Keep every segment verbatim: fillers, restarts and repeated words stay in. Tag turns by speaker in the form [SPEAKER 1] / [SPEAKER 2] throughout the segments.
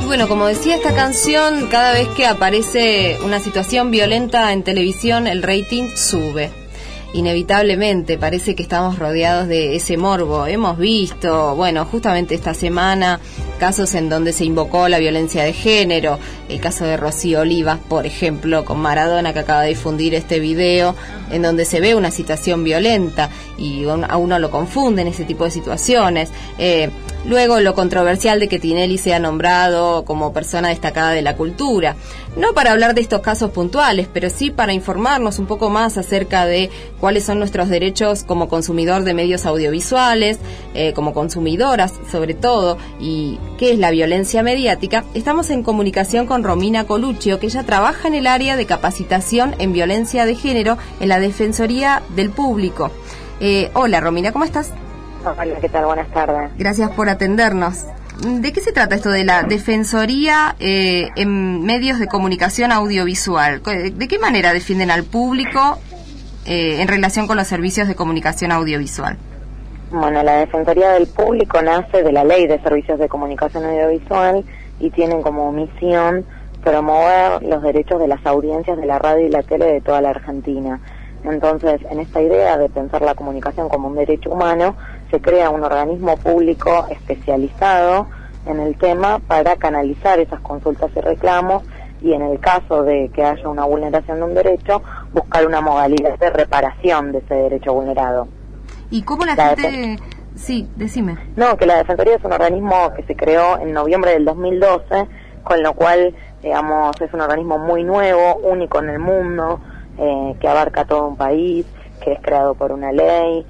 [SPEAKER 1] Bueno, como decía esta canción, cada vez que aparece una situación violenta en televisión, el rating sube. Inevitablemente, parece que estamos rodeados de ese morbo. Hemos visto, bueno, justamente esta semana, casos en donde se invocó la violencia de género. El caso de Rocío Olivas, por ejemplo, con Maradona, que acaba de difundir este video, en donde se ve una situación violenta y a uno lo confunde en ese tipo de situaciones. Eh, luego, lo controversial de que Tinelli sea nombrado como persona destacada de la cultura. No para hablar de estos casos puntuales, pero sí para informarnos un poco más acerca de cuáles son nuestros derechos como consumidor de medios audiovisuales, eh, como consumidoras sobre todo, y qué es la violencia mediática. Estamos en comunicación con Romina Coluccio, que ella trabaja en el área de capacitación en violencia de género en la Defensoría del Público. Eh, hola Romina, ¿cómo estás?
[SPEAKER 2] Hola, ¿qué tal? Buenas tardes.
[SPEAKER 1] Gracias por atendernos. ¿De qué se trata esto de la Defensoría eh, en medios de comunicación audiovisual? ¿De qué manera defienden al público eh, en relación con los servicios de comunicación audiovisual?
[SPEAKER 2] Bueno, la Defensoría del Público nace de la Ley de Servicios de Comunicación Audiovisual y tienen como misión promover los derechos de las audiencias de la radio y la tele de toda la Argentina. Entonces, en esta idea de pensar la comunicación como un derecho humano, se crea un organismo público especializado en el tema para canalizar esas consultas y reclamos y, en el caso de que haya una vulneración de un derecho, buscar una modalidad de reparación de ese derecho vulnerado.
[SPEAKER 1] ¿Y cómo la, la gente...? Defen- sí, decime.
[SPEAKER 2] No, que la Defensoría es un organismo que se creó en noviembre del dos mil doce, con lo cual, digamos, es un organismo muy nuevo, único en el mundo, eh, que abarca todo un país, que es creado por una ley,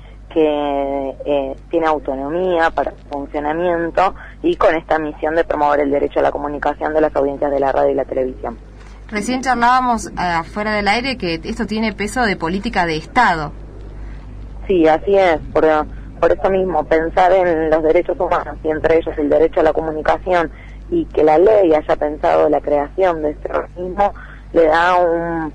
[SPEAKER 2] que eh, tiene autonomía para su funcionamiento y con esta misión de promover el derecho a la comunicación de las audiencias de la radio y la televisión.
[SPEAKER 1] Recién charlábamos afuera del aire que esto tiene peso de política de Estado.
[SPEAKER 2] Sí, así es, por, por eso mismo, pensar en los derechos humanos y entre ellos el derecho a la comunicación y que la ley haya pensado la creación de este organismo le da un,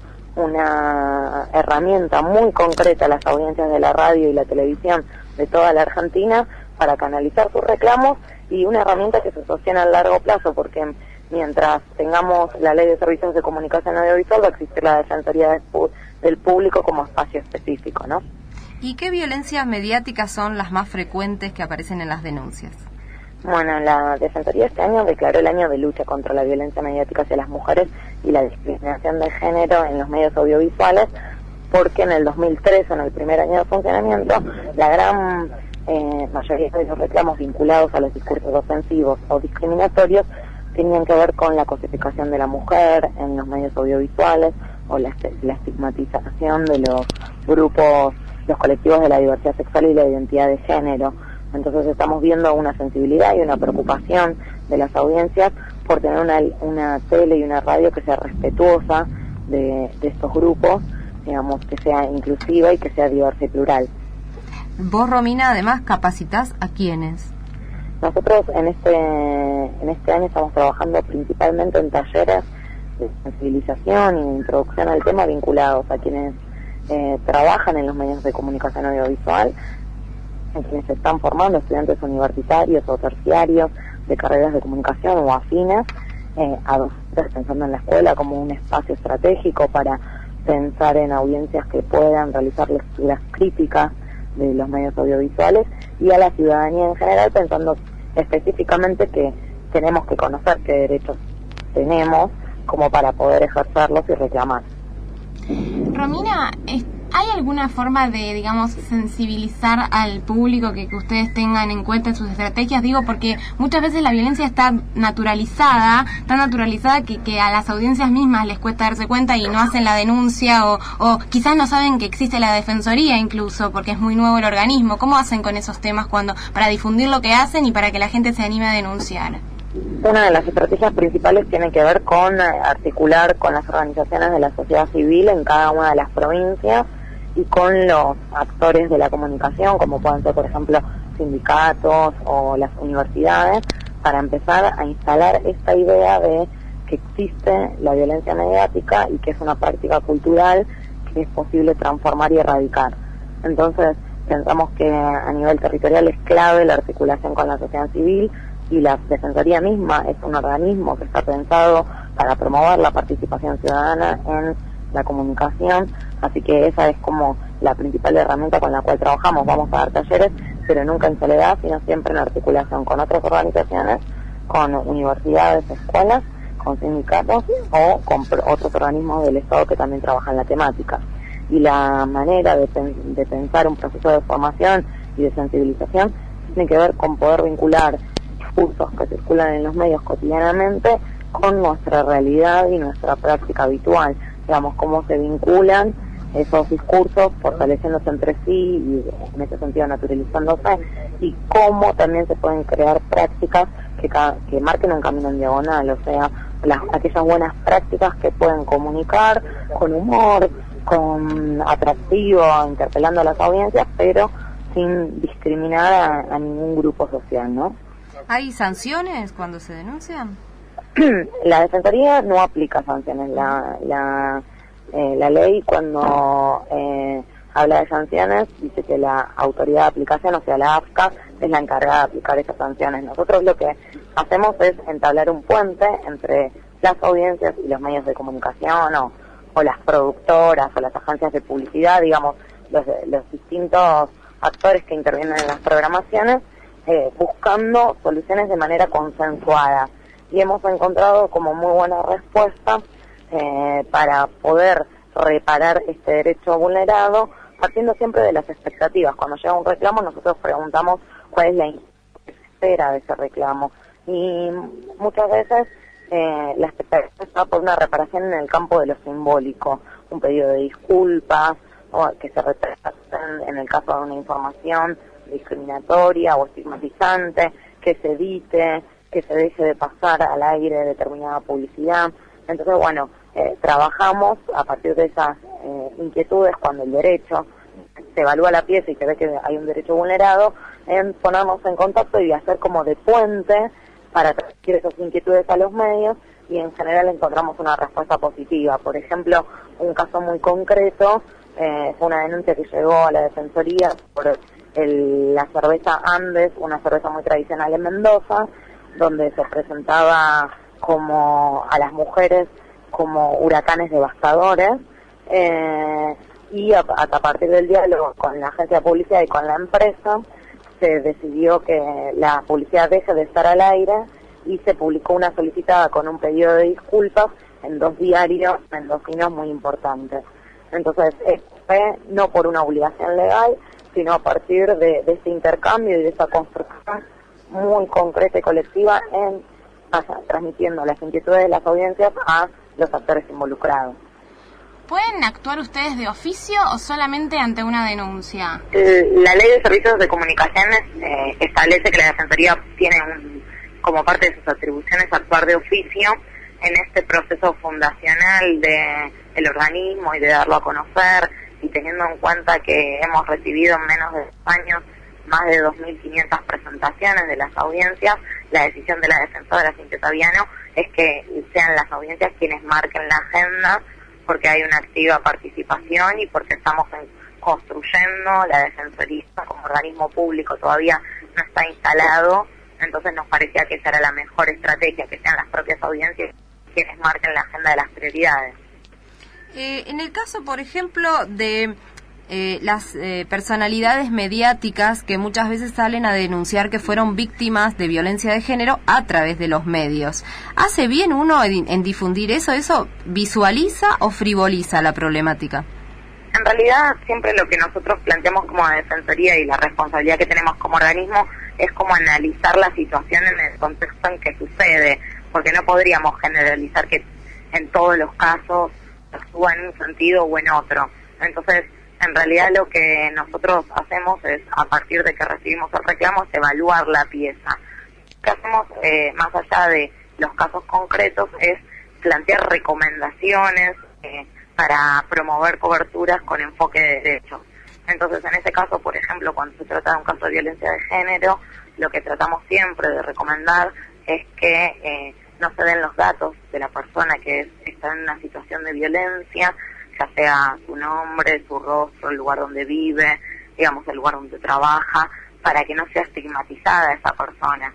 [SPEAKER 2] una herramienta muy concreta a las audiencias de la radio y la televisión de toda la Argentina para canalizar sus reclamos y una herramienta que se sostiene a largo plazo, porque mientras tengamos la Ley de Servicios de Comunicación Audiovisual va a existir la Defensoría del Público como espacio específico, ¿no?
[SPEAKER 1] ¿Y qué violencias mediáticas son las más frecuentes que aparecen en las denuncias?
[SPEAKER 2] Bueno, la Defensoría este año declaró el año de lucha contra la violencia mediática hacia las mujeres y la discriminación de género en los medios audiovisuales, porque en el dos mil trece, en el primer año de funcionamiento, la gran eh, mayoría de los reclamos vinculados a los discursos ofensivos o discriminatorios tenían que ver con la cosificación de la mujer en los medios audiovisuales o la, la estigmatización de los grupos, los colectivos de la diversidad sexual y la identidad de género. Entonces estamos viendo una sensibilidad y una preocupación de las audiencias por tener una, una tele y una radio que sea respetuosa de, de estos grupos, digamos, que sea inclusiva y que sea diversa y plural.
[SPEAKER 1] Vos, Romina, además capacitás a quiénes.
[SPEAKER 2] Nosotros en este en este año estamos trabajando principalmente en talleres de sensibilización y de introducción al tema vinculados a quienes eh, trabajan en los medios de comunicación audiovisual, en quienes se están formando estudiantes universitarios o terciarios de carreras de comunicación o afines, eh, a docentes pensando en la escuela como un espacio estratégico para pensar en audiencias que puedan realizar lecturas críticas de los medios audiovisuales, y a la ciudadanía en general pensando específicamente que tenemos que conocer qué derechos tenemos como para poder ejercerlos y reclamar.
[SPEAKER 3] Romina, ¿hay alguna forma de, digamos, sensibilizar al público que, que ustedes tengan en cuenta en sus estrategias? Digo, porque muchas veces la violencia está naturalizada, tan naturalizada que, que a las audiencias mismas les cuesta darse cuenta y no hacen la denuncia, o, o quizás no saben que existe la Defensoría incluso, porque es muy nuevo el organismo. ¿Cómo hacen con esos temas cuando para difundir lo que hacen y para que la gente se anime a denunciar?
[SPEAKER 2] Una de las estrategias principales tiene que ver con articular con las organizaciones de la sociedad civil en cada una de las provincias y con los actores de la comunicación, como pueden ser, por ejemplo, sindicatos o las universidades, para empezar a instalar esta idea de que existe la violencia mediática y que es una práctica cultural que es posible transformar y erradicar. Entonces, pensamos que a nivel territorial es clave la articulación con la sociedad civil, y la Defensoría misma es un organismo que está pensado para promover la participación ciudadana en la comunicación, así que esa es como la principal herramienta con la cual trabajamos. Vamos a dar talleres, pero nunca en soledad, sino siempre en articulación con otras organizaciones, con universidades, escuelas, con sindicatos o con otros organismos del Estado que también trabajan la temática. Y la manera de, pen de pensar un proceso de formación y de sensibilización tiene que ver con poder vincular discursos que circulan en los medios cotidianamente con nuestra realidad y nuestra práctica habitual. Digamos, cómo se vinculan esos discursos, fortaleciéndose entre sí y en ese sentido naturalizándose, y cómo también se pueden crear prácticas que, que marquen un camino en diagonal, o sea, las, aquellas buenas prácticas que pueden comunicar con humor, con atractivo, interpelando a las audiencias, pero sin discriminar a, a ningún grupo social, ¿no?
[SPEAKER 1] ¿Hay sanciones cuando se denuncian?
[SPEAKER 2] La Defensoría no aplica sanciones. La, la, eh, la ley cuando eh, habla de sanciones dice que la autoridad de aplicación, o sea la A F C A, es la encargada de aplicar esas sanciones. Nosotros lo que hacemos es entablar un puente entre las audiencias y los medios de comunicación, o, o las productoras o las agencias de publicidad, digamos, los, los distintos actores que intervienen en las programaciones, eh, buscando soluciones de manera consensuada. Y hemos encontrado como muy buena respuesta eh, para poder reparar este derecho vulnerado, partiendo siempre de las expectativas. Cuando llega un reclamo, nosotros preguntamos cuál es la espera de ese reclamo. Y muchas veces eh, la expectativa está por una reparación en el campo de lo simbólico, un pedido de disculpas, o que se retrasen en el caso de una información discriminatoria o estigmatizante, que se evite, que se deje de pasar al aire determinada publicidad. Entonces, bueno, eh, trabajamos a partir de esas eh, inquietudes cuando el derecho se evalúa la pieza y se ve que hay un derecho vulnerado, en ponernos en contacto y hacer como de puente para transmitir esas inquietudes a los medios, y en general encontramos una respuesta positiva. Por ejemplo, un caso muy concreto eh, fue una denuncia que llegó a la Defensoría por el, la cerveza Andes, una cerveza muy tradicional en Mendoza, donde se presentaba como a las mujeres como huracanes devastadores, eh, y a, a partir del diálogo con la agencia de publicidad y con la empresa se decidió que la publicidad deje de estar al aire, y se publicó una solicitada con un pedido de disculpas en dos diarios mendocinos muy importantes. Entonces, esto fue no por una obligación legal, sino a partir de, de este intercambio y de esa construcción muy concreta y colectiva, en vaya, transmitiendo las inquietudes de las audiencias a los actores involucrados.
[SPEAKER 3] ¿Pueden actuar ustedes de oficio o solamente ante una denuncia?
[SPEAKER 2] La Ley de Servicios de Comunicaciones eh, establece que la Defensoría tiene un, como parte de sus atribuciones actuar de oficio en este proceso fundacional de el organismo y de darlo a conocer, y teniendo en cuenta que hemos recibido en menos de dos años más de dos mil quinientas presentaciones de las audiencias, la decisión de la defensora Cintia Taviano es que sean las audiencias quienes marquen la agenda, porque hay una activa participación y porque estamos en, construyendo la Defensoría como organismo público, todavía no está instalado. Entonces nos parecía que esa era la mejor estrategia, que sean las propias audiencias quienes marquen la agenda de las prioridades.
[SPEAKER 1] Eh, en el caso, por ejemplo, de eh, las eh, personalidades mediáticas que muchas veces salen a denunciar que fueron víctimas de violencia de género a través de los medios, ¿hace bien uno en, en difundir eso? ¿Eso visualiza o frivoliza la problemática?
[SPEAKER 2] En realidad, siempre lo que nosotros planteamos como Defensoría y la responsabilidad que tenemos como organismo es como analizar la situación en el contexto en que sucede, porque no podríamos generalizar que en todos los casos actúa en un sentido o en otro. Entonces, en realidad lo que nosotros hacemos es, a partir de que recibimos el reclamo, es evaluar la pieza. Lo que hacemos, eh, más allá de los casos concretos, es plantear recomendaciones eh, para promover coberturas con enfoque de derechos. Entonces, en ese caso, por ejemplo, cuando se trata de un caso de violencia de género, lo que tratamos siempre de recomendar es que eh, no se den los datos de la persona que es, está en una situación de violencia, ya sea su nombre, su rostro, el lugar donde vive, digamos, el lugar donde trabaja, para que no sea estigmatizada esa persona.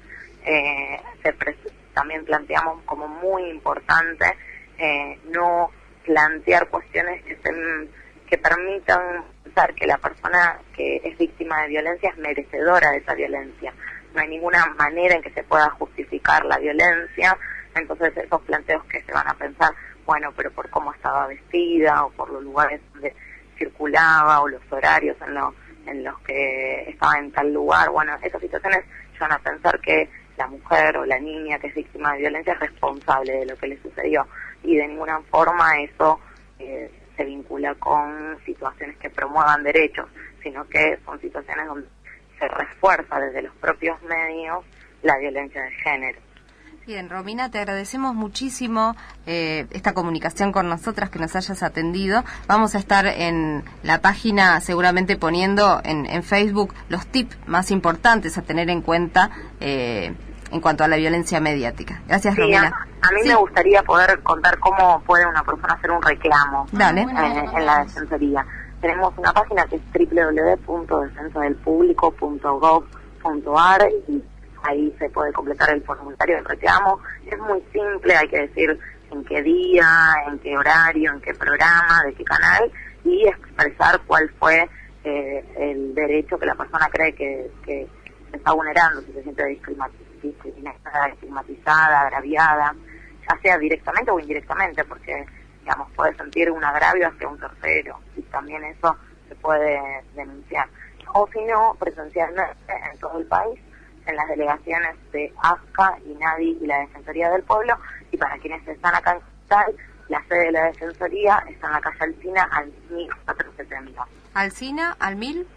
[SPEAKER 2] eh, se también planteamos como muy importante eh, no plantear cuestiones que, se, que permitan pensar que la persona que es víctima de violencia es merecedora de esa violencia. No hay ninguna manera en que se pueda justificar la violencia, entonces esos planteos que se van a pensar, bueno, pero por cómo estaba vestida o por los lugares donde circulaba o los horarios en, lo, en los que estaba en tal lugar, bueno, esas situaciones van a pensar que la mujer o la niña que es víctima de violencia es responsable de lo que le sucedió, y de ninguna forma eso eh, se vincula con situaciones que promuevan derechos, sino que son situaciones donde se refuerza desde los propios medios la violencia de género.
[SPEAKER 1] Bien, Romina, te agradecemos muchísimo eh, esta comunicación con nosotras, que nos hayas atendido. Vamos a estar en la página seguramente poniendo en, en Facebook los tips más importantes a tener en cuenta eh, en cuanto a la violencia mediática. Gracias,
[SPEAKER 2] sí,
[SPEAKER 1] Romina.
[SPEAKER 2] A, a mí sí. me gustaría poder contar cómo puede una persona hacer un reclamo
[SPEAKER 1] Dale.
[SPEAKER 2] En, en la Defensoría. Tenemos una página que es doble u doble u doble u punto defensa del público punto gov punto a r y ahí se puede completar el formulario del reclamo. Es muy simple, hay que decir en qué día, en qué horario, en qué programa, de qué canal, y expresar cuál fue eh, el derecho que la persona cree que, que se está vulnerando, si se siente discriminada, estigmatizada, agraviada, ya sea directamente o indirectamente, porque digamos puede sentir un agravio hacia un tercero, y también eso se puede denunciar. O si no, presencialmente en todo el país, en las delegaciones de ASCA, INADI y la Defensoría del Pueblo, y para quienes están acá en Capital, la sede de la Defensoría está en la calle Alsina al mil cuatrocientos setenta.
[SPEAKER 1] ¿Alsina al mil?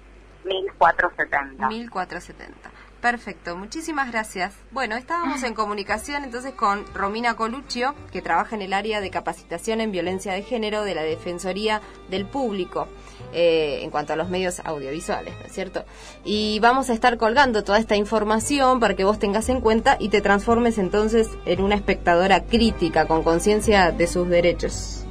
[SPEAKER 2] mil cuatrocientos setenta.
[SPEAKER 1] mil cuatrocientos setenta. Perfecto, muchísimas gracias. Bueno, estábamos en comunicación entonces con Romina Coluccio, que trabaja en el área de capacitación en violencia de género de la Defensoría del Público, eh, en cuanto a los medios audiovisuales, ¿no es cierto? Y vamos a estar colgando toda esta información para que vos tengas en cuenta y te transformes entonces en una espectadora crítica, con conciencia de sus derechos.